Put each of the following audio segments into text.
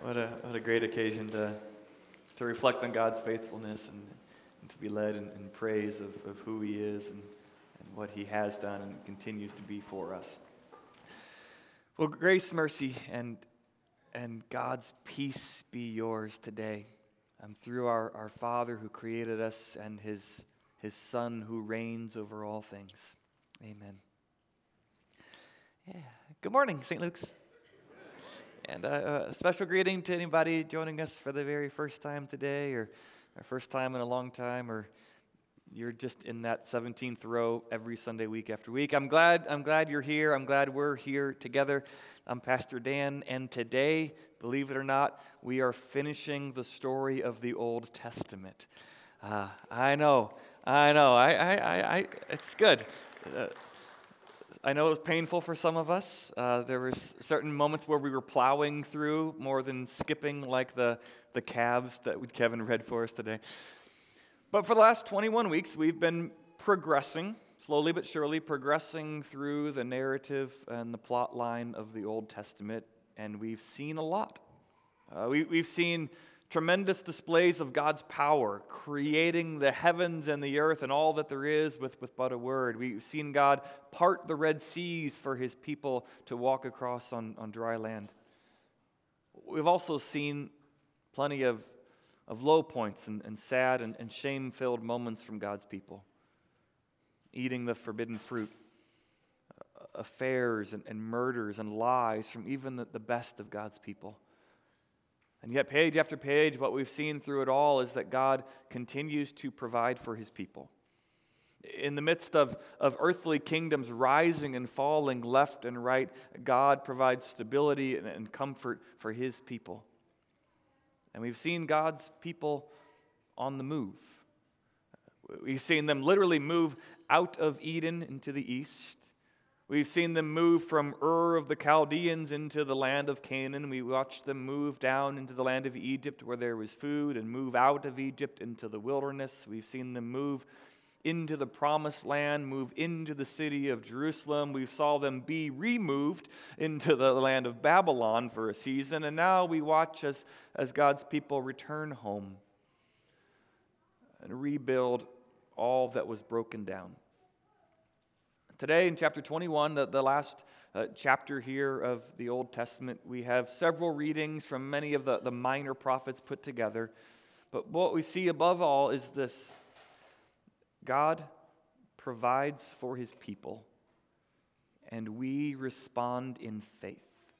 What a great occasion to reflect on God's faithfulness and to be led in praise of who He is and what He has done and continues to be for us. Well, grace, mercy, and God's peace be yours today. Through our Father who created us and His Son who reigns over all things. Amen. Yeah. Good morning, St. Luke's. And a special greeting to anybody joining us for the very first time today, or first time in a long time, or you're just in that 17th row every Sunday, week after week. I'm glad you're here. I'm glad we're here together. I'm Pastor Dan, and today, believe it or not, we are finishing the story of the Old Testament. I know. It's good. I know it was painful for some of us. There was certain moments where we were plowing through more than skipping, like the calves that Kevin read for us today. But for the last 21 weeks, we've been progressing, slowly but surely, progressing through the narrative and the plot line of the Old Testament, and we've seen a lot. We've seen tremendous displays of God's power, creating the heavens and the earth and all that there is with but a word. We've seen God part the Red Seas for His people to walk across on dry land. We've also seen plenty of low points and sad and shame-filled moments from God's people. Eating the forbidden fruit, affairs and murders and lies from even the best of God's people. And yet, page after page, what we've seen through it all is that God continues to provide for His people. In the midst of earthly kingdoms rising and falling left and right, God provides stability and comfort for His people. And we've seen God's people on the move. We've seen them literally move out of Eden into the east. We've seen them move from Ur of the Chaldeans into the land of Canaan. We watched them move down into the land of Egypt where there was food and move out of Egypt into the wilderness. We've seen them move into the promised land, move into the city of Jerusalem. We saw them be removed into the land of Babylon for a season. And now we watch as God's people return home and rebuild all that was broken down. Today in chapter 21, the last chapter here of the Old Testament, we have several readings from many of the minor prophets put together. But what we see above all is this: God provides for His people, and we respond in faith.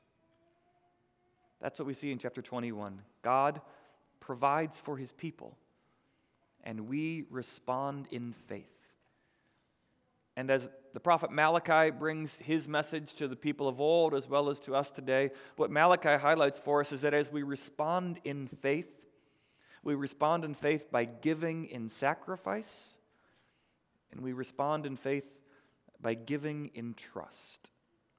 That's what we see in chapter 21. God provides for His people, and we respond in faith. And as the prophet Malachi brings his message to the people of old as well as to us today, what Malachi highlights for us is that as we respond in faith by giving in sacrifice, and we respond in faith by giving in trust.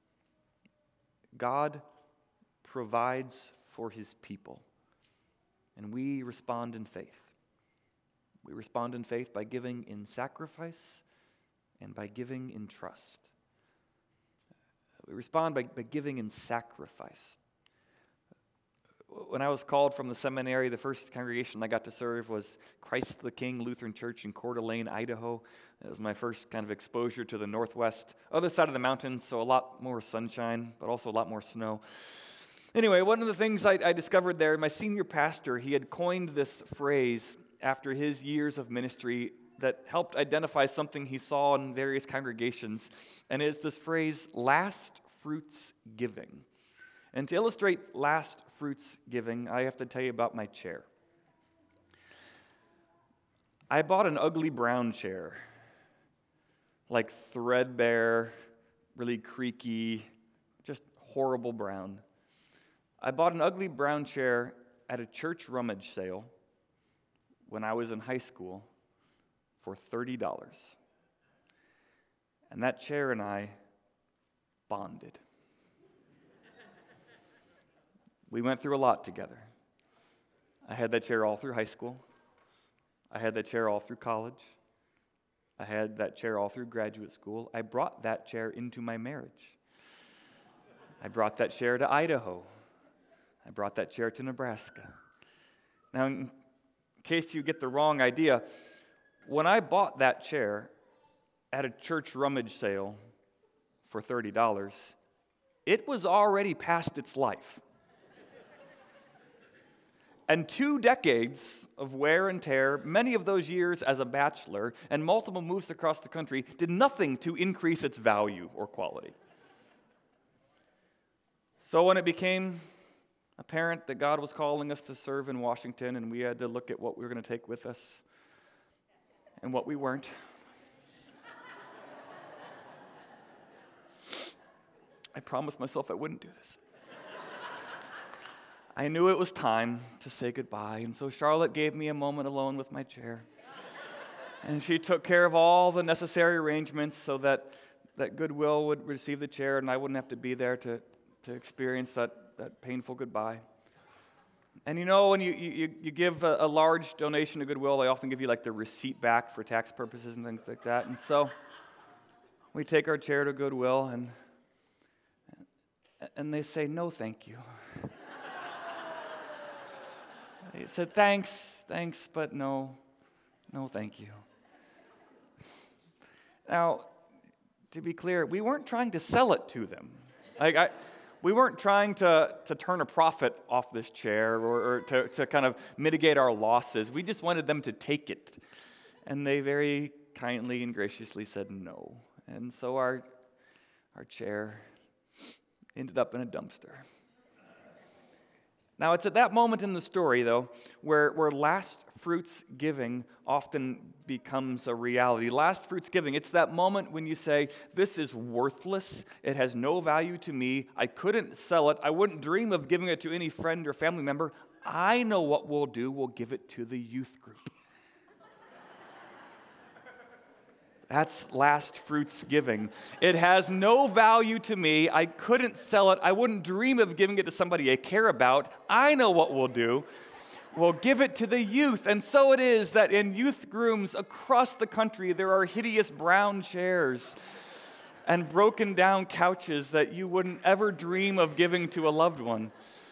God provides for His people, and we respond in faith. We respond in faith by giving in sacrifice and by giving in trust. We respond by giving in sacrifice. When I was called from the seminary, the first congregation I got to serve was Christ the King Lutheran Church in Coeur d'Alene, Idaho. It was my first kind of exposure to the northwest, other side of the mountains, so a lot more sunshine, but also a lot more snow. Anyway, one of the things I discovered there, my senior pastor, he had coined this phrase after his years of ministry that helped identify something he saw in various congregations, and it's this phrase, last fruits giving. And to illustrate last fruits giving, I have to tell you about my chair. I bought an ugly brown chair, like threadbare, really creaky, just horrible brown. I bought an ugly brown chair at a church rummage sale when I was in high school for $30. And that chair and I bonded. We went through a lot together. I had that chair all through high school. I had that chair all through college. I had that chair all through graduate school. I brought that chair into my marriage. I brought that chair to Idaho. I brought that chair to Nebraska. Now, in case you get the wrong idea, when I bought that chair at a church rummage sale for $30, it was already past its life. And 2 decades of wear and tear, many of those years as a bachelor, and multiple moves across the country did nothing to increase its value or quality. So when it became apparent that God was calling us to serve in Washington, and we had to look at what we were going to take with us and what we weren't, I promised myself I wouldn't do this. I knew it was time to say goodbye, and so Charlotte gave me a moment alone with my chair. And she took care of all the necessary arrangements so that Goodwill would receive the chair and I wouldn't have to be there to experience that painful goodbye. And you know, when you give a large donation to Goodwill, they often give you like the receipt back for tax purposes and things like that. And so we take our chair to Goodwill, and they say, "No, thank you." He said, thanks, but no, thank you. Now, to be clear, we weren't trying to sell it to them. We weren't trying to turn a profit off this chair or to kind of mitigate our losses. We just wanted them to take it. And they very kindly and graciously said no. And so our chair ended up in a dumpster. Now, it's at that moment in the story, though, where last fruits giving often becomes a reality. Last fruits giving, it's that moment when you say, this is worthless, it has no value to me, I couldn't sell it, I wouldn't dream of giving it to any friend or family member. I know what we'll do, we'll give it to the youth group. That's last fruits giving. It has no value to me. I couldn't sell it. I wouldn't dream of giving it to somebody I care about. I know what we'll do. We'll give it to the youth. And so it is that in youth rooms across the country, there are hideous brown chairs and broken down couches that you wouldn't ever dream of giving to a loved one.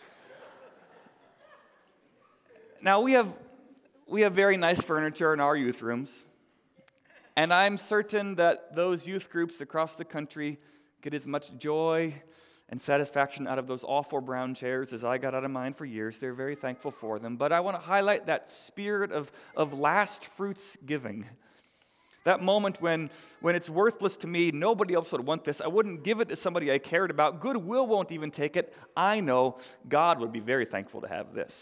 Now, we have very nice furniture in our youth rooms. And I'm certain that those youth groups across the country get as much joy and satisfaction out of those awful brown chairs as I got out of mine for years. They're very thankful for them. But I want to highlight that spirit of last fruits giving. That moment when it's worthless to me, nobody else would want this. I wouldn't give it to somebody I cared about. Goodwill won't even take it. I know God would be very thankful to have this.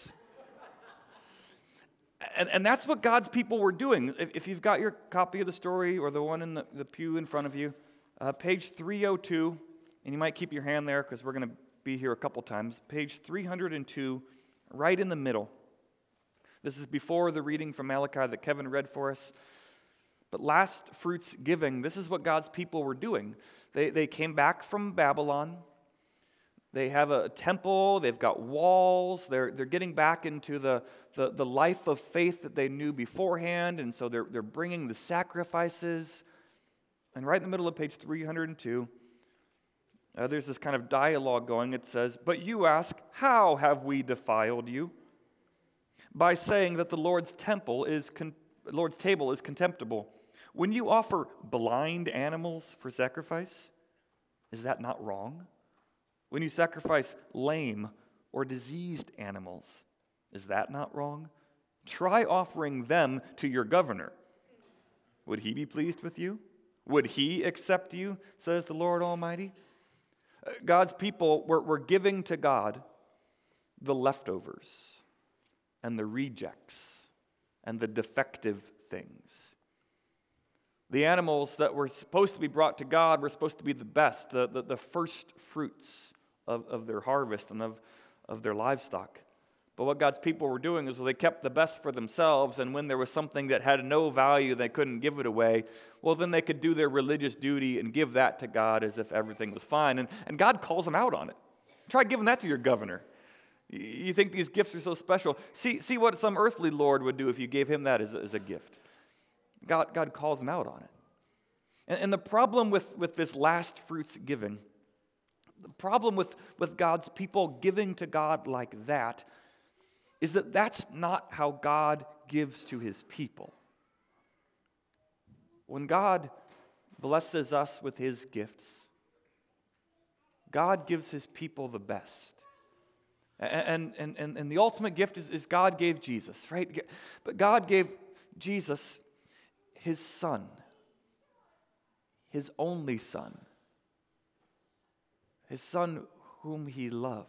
And that's what God's people were doing. If you've got your copy of the story or the one in the pew in front of you, page 302, and you might keep your hand there because we're going to be here a couple times. Page 302, right in the middle. This is before the reading from Malachi that Kevin read for us. But last fruits giving, this is what God's people were doing. They came back from Babylon. They have a temple, they've got walls, they're getting back into the life of faith that they knew beforehand, and so they're bringing the sacrifices. And right in the middle of page 302, there's this kind of dialogue going. It says, "But you ask, how have we defiled you? By saying that the Lord's table is contemptible. When you offer blind animals for sacrifice, is that not wrong? When you sacrifice lame or diseased animals, is that not wrong? Try offering them to your governor. Would he be pleased with you? Would he accept you, says the Lord Almighty?" God's people were giving to God the leftovers and the rejects and the defective things. The animals that were supposed to be brought to God were supposed to be the best, the first fruits of their harvest and of their livestock. But what God's people were doing is they kept the best for themselves, and when there was something that had no value, they couldn't give it away, well, then they could do their religious duty and give that to God as if everything was fine. And God calls them out on it. Try giving that to your governor. You think these gifts are so special. See what some earthly lord would do if you gave him that as a gift. God calls them out on it. And the problem with this last fruits giving, The problem with God's people giving to God like that is that that's not how God gives to his people. When God blesses us with his gifts, God gives his people the best. And the ultimate gift is God gave Jesus, right? But God gave Jesus his son, his only son, his son whom he loved.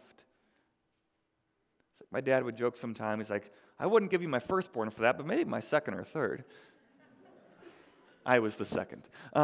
My dad would joke sometimes, he's like, I wouldn't give you my firstborn for that, but maybe my second or third. I was the second.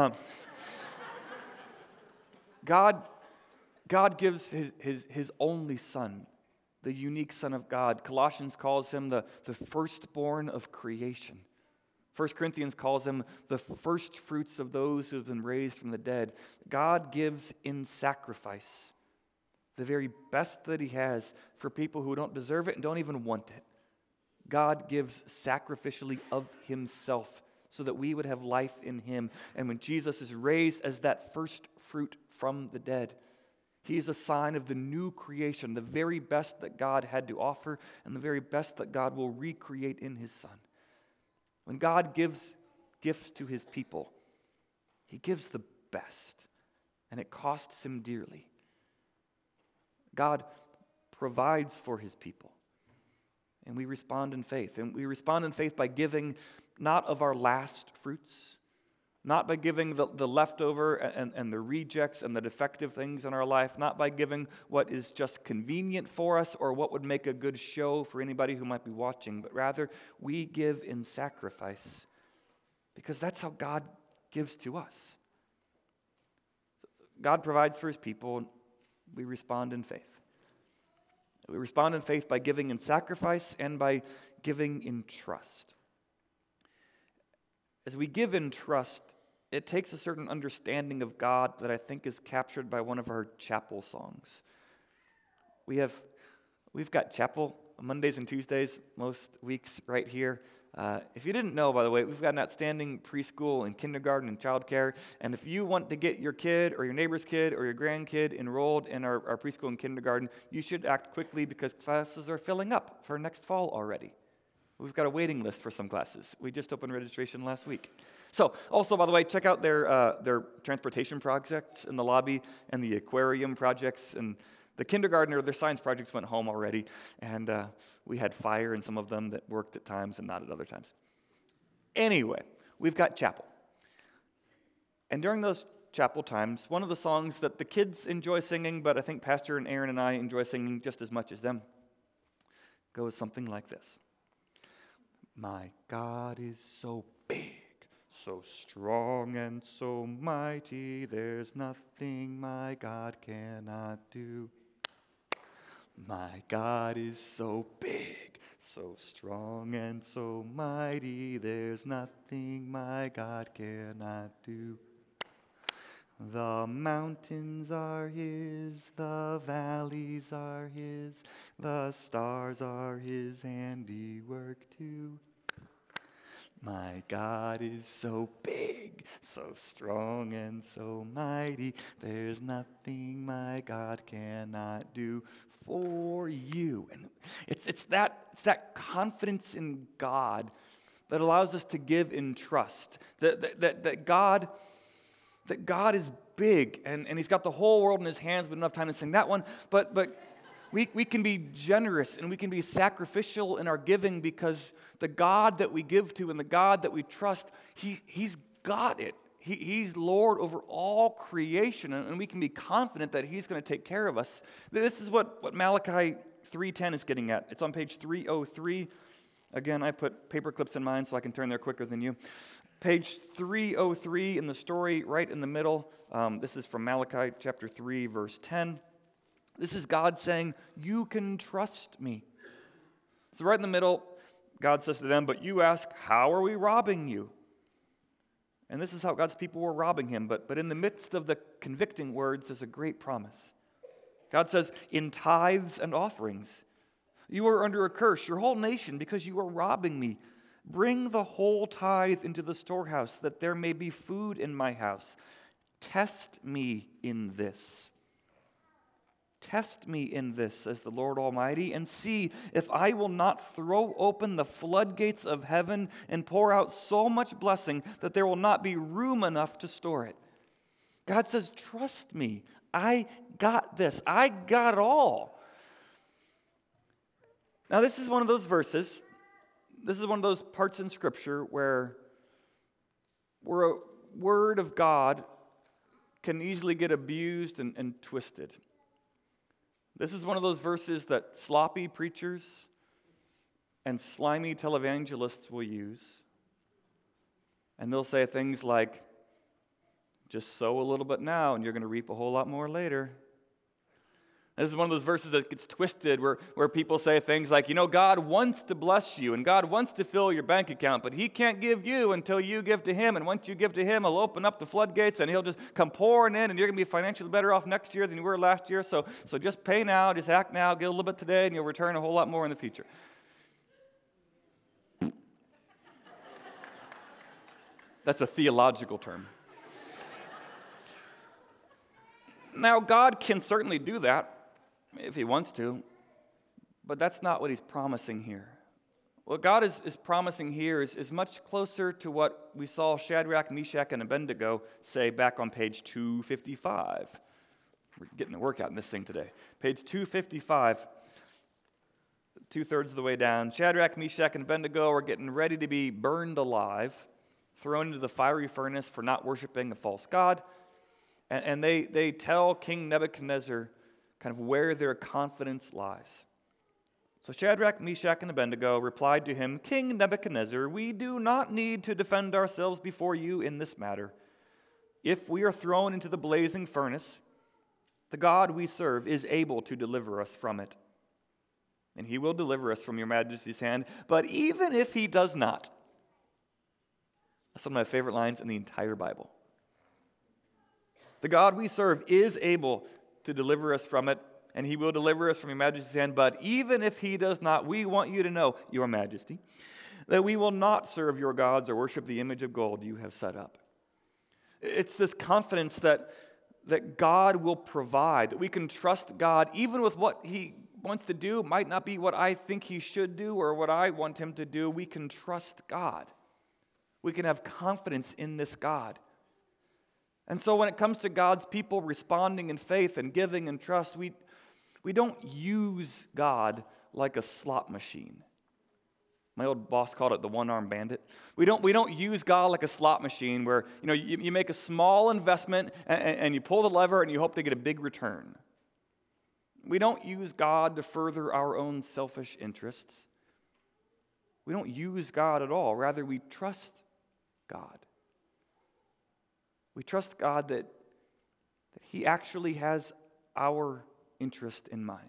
God gives his only son, the unique Son of God. Colossians calls him the firstborn of creation. 1 Corinthians calls him the first fruits of those who have been raised from the dead. God gives in sacrifice the very best that he has for people who don't deserve it and don't even want it. God gives sacrificially of himself so that we would have life in him. And when Jesus is raised as that first fruit from the dead, he is a sign of the new creation, the very best that God had to offer and the very best that God will recreate in his Son. When God gives gifts to his people, he gives the best, and it costs him dearly. God provides for his people, and we respond in faith. And we respond in faith by giving not of our last fruits, not by giving the leftover and the rejects and the defective things in our life, not by giving what is just convenient for us or what would make a good show for anybody who might be watching, but rather we give in sacrifice because that's how God gives to us. God provides for his people, and we respond in faith. We respond in faith by giving in sacrifice and by giving in trust. As we give in trust, it takes a certain understanding of God that I think is captured by one of our chapel songs. We've got chapel Mondays and Tuesdays most weeks right here. If you didn't know, by the way, we've got an outstanding preschool and kindergarten and childcare. And if you want to get your kid or your neighbor's kid or your grandkid enrolled in our preschool and kindergarten, you should act quickly because classes are filling up for next fall already. We've got a waiting list for some classes. We just opened registration last week. So, also, by the way, check out their transportation projects in the lobby and the aquarium projects. And the kindergartner, their science projects went home already. And we had fire in some of them that worked at times and not at other times. Anyway, we've got chapel. And during those chapel times, one of the songs that the kids enjoy singing, but I think Pastor and Aaron and I enjoy singing just as much as them, goes something like this. My God is so big, so strong and so mighty, there's nothing my God cannot do. My God is so big, so strong and so mighty, there's nothing my God cannot do. The mountains are his, the valleys are his, the stars are his handiwork too. My God is so big, so strong and so mighty, there's nothing my God cannot do for you. And it's that confidence in God that allows us to give in trust, that God is big, and he's got the whole world in his hands. We don't have time to sing that one, but we can be generous and we can be sacrificial in our giving because the God that we give to and the God that we trust, he's got it. He's Lord over all creation, and we can be confident that he's going to take care of us. This is what Malachi 3:10 is getting at. It's on page 303. Again, I put paper clips in mine so I can turn there quicker than you. Page 303 in the story, right in the middle. This is from Malachi chapter 3, verse 10. This is God saying, you can trust me. So right in the middle, God says to them, but you ask, how are we robbing you? And this is how God's people were robbing him. But in the midst of the convicting words, there's a great promise. God says, in tithes and offerings, you are under a curse, your whole nation, because you are robbing me. Bring the whole tithe into the storehouse, that there may be food in my house. Test me in this. Test me in this, says the Lord Almighty, and see if I will not throw open the floodgates of heaven and pour out so much blessing that there will not be room enough to store it. God says, trust me. I got this. I got it all. Now, this is one of those verses, this is one of those parts in Scripture where a word of God can easily get abused and twisted. This is one of those verses that sloppy preachers and slimy televangelists will use. And they'll say things like, just sow a little bit now and you're going to reap a whole lot more later. This is one of those verses that gets twisted where people say things like, God wants to bless you and God wants to fill your bank account, but He can't give you until you give to Him. And once you give to Him, He'll open up the floodgates and He'll just come pouring in and you're going to be financially better off next year than you were last year. So just pay now, just act now, get a little bit today, and you'll return a whole lot more in the future. That's a theological term. Now, God can certainly do that if He wants to, but that's not what He's promising here. What God is promising here is much closer to what we saw Shadrach, Meshach, and Abednego say back on page 255. We're getting a workout in this thing today. Page 255, 2/3 of the way down. Shadrach, Meshach, and Abednego are getting ready to be burned alive, thrown into the fiery furnace for not worshiping a false god. And they tell King Nebuchadnezzar kind of where their confidence lies. So Shadrach, Meshach, and Abednego replied to him, King Nebuchadnezzar, we do not need to defend ourselves before you in this matter. If we are thrown into the blazing furnace, the God we serve is able to deliver us from it. And He will deliver us from your majesty's hand. But even if He does not, that's one of my favorite lines in the entire Bible. The God we serve is able to deliver us from it, and He will deliver us from your majesty's hand. But even if He does not, we want you to know, your majesty, that we will not serve your gods or worship the image of gold you have set up. It's this confidence that God will provide, that we can trust God even with what He wants to do. It might not be what I think He should do or what I want Him to do. We can trust God. We can have confidence in this God. And so when it comes to God's people responding in faith and giving and trust, we don't use God like a slot machine. My old boss called it the one-armed bandit. We don't use God like a slot machine where you make a small investment and you pull the lever and you hope to get a big return. We don't use God to further our own selfish interests. We don't use God at all. Rather, we trust God. We trust God that He actually has our interest in mind.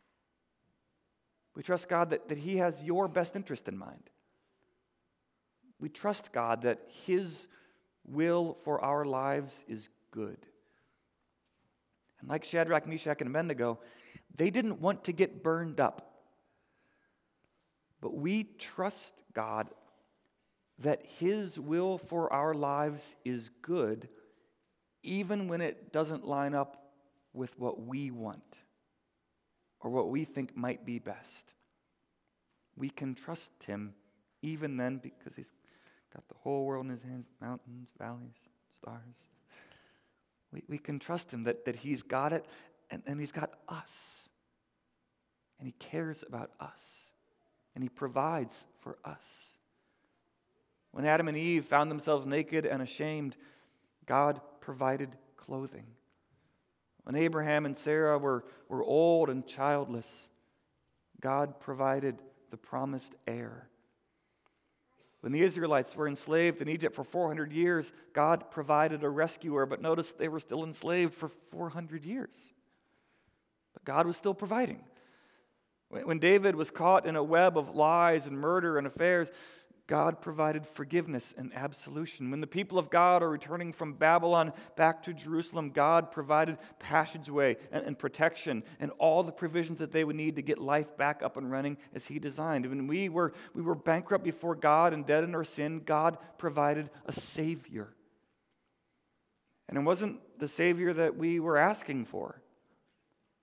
We trust God that He has your best interest in mind. We trust God that His will for our lives is good. And like Shadrach, Meshach, and Abednego, they didn't want to get burned up. But we trust God that His will for our lives is good, even when it doesn't line up with what we want or what we think might be best. We can trust Him even then because He's got the whole world in His hands, mountains, valleys, stars. We can trust Him that He's got it and He's got us. And He cares about us. And He provides for us. When Adam and Eve found themselves naked and ashamed, God provided clothing. When Abraham and Sarah were old and childless, God provided the promised heir. When the Israelites were enslaved in Egypt for 400 years, God provided a rescuer, but notice they were still enslaved for 400 years. But God was still providing. When David was caught in a web of lies and murder and affairs, God provided forgiveness and absolution. When the people of God are returning from Babylon back to Jerusalem, God provided passageway and protection and all the provisions that they would need to get life back up and running as He designed. When we were bankrupt before God and dead in our sin, God provided a Savior. And it wasn't the Savior that we were asking for.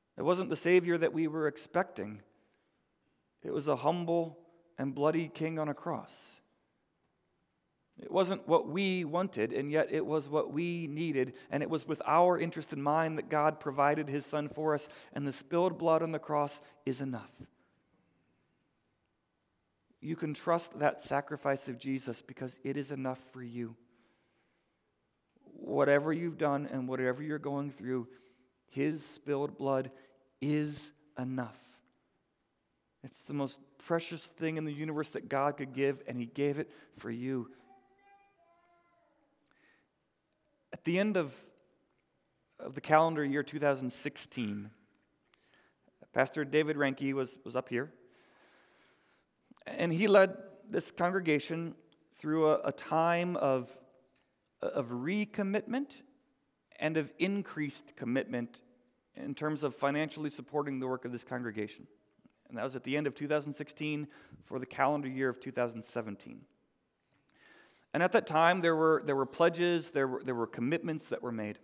It wasn't the Savior that we were expecting. It was a humble and bloody king on a cross. It wasn't what we wanted, and yet it was what we needed, and it was with our interest in mind that God provided his Son for us, and the spilled blood on the cross is enough. You can trust that sacrifice of Jesus because it is enough for you. Whatever you've done and whatever you're going through, his spilled blood is enough. It's the most precious thing in the universe that God could give, and he gave it for you. At the end of the calendar year 2016, Pastor David Ranke was up here, and he led this congregation through a time of recommitment and of increased commitment in terms of financially supporting the work of this congregation. And that was at the end of 2016 for the calendar year of 2017. And at that time, there were pledges, there were commitments that were made.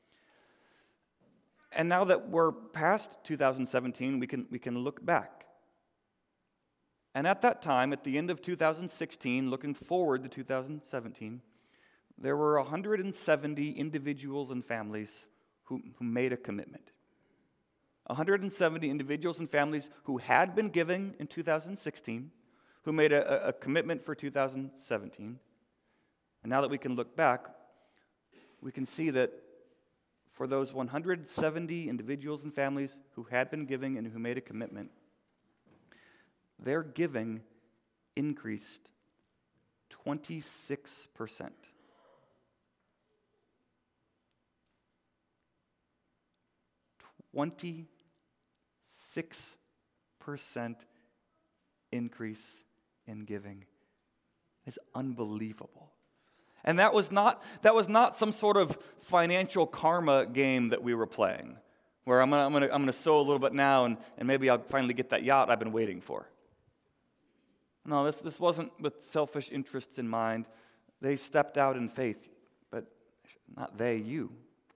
And now that we're past 2017, we can look back. And at that time, at the end of 2016, looking forward to 2017, there were 170 individuals and families who made a commitment. 170 individuals and families who had been giving in 2016, who made a commitment for 2017. And now that we can look back, we can see that for those 170 individuals and families who had been giving and who made a commitment, their giving increased 26%. 26% increase in giving is unbelievable. And that was not some sort of financial karma game that we were playing, where I'm gonna sow a little bit now and maybe I'll finally get that yacht I've been waiting for. No, this wasn't with selfish interests in mind. They stepped out in faith, but not they, you.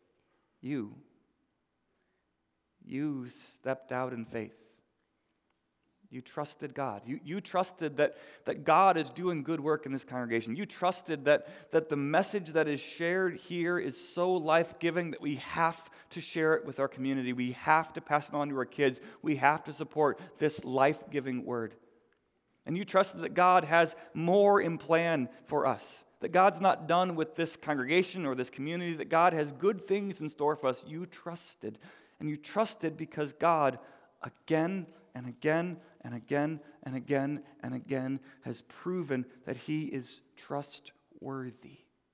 You stepped out in faith. You trusted God. You trusted that God is doing good work in this congregation. You trusted that the message that is shared here is so life-giving that we have to share it with our community. We have to pass it on to our kids. We have to support this life-giving word. And you trusted that God has more in plan for us, that God's not done with this congregation or this community, that God has good things in store for us. You trusted. And you trusted because God, again and again and again and again and again, has proven that he is trustworthy.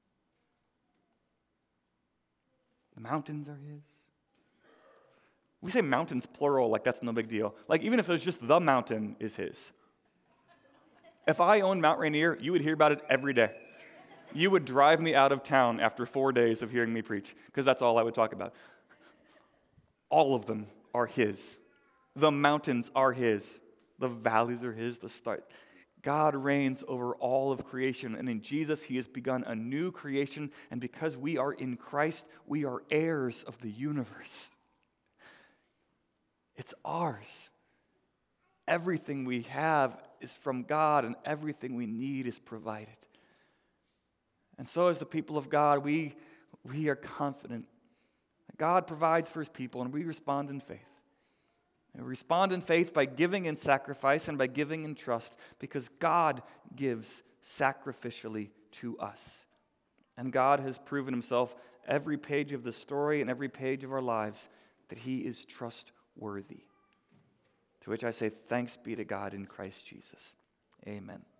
The mountains are his. We say mountains plural like that's no big deal. Like even if it was just the mountain is his. If I owned Mount Rainier, you would hear about it every day. You would drive me out of town after 4 days of hearing me preach, because that's all I would talk about. All of them are his. The mountains are his. The valleys are his. The stars. God reigns over all of creation, and in Jesus he has begun a new creation, and because we are in Christ, we are heirs of the universe. It's ours. Everything we have is from God, and everything we need is provided. And so as the people of God, we are confident that God provides for his people, and we respond in faith. And we respond in faith by giving in sacrifice and by giving in trust, because God gives sacrificially to us. And God has proven himself every page of the story and every page of our lives that he is trustworthy. To which I say, thanks be to God in Christ Jesus. Amen.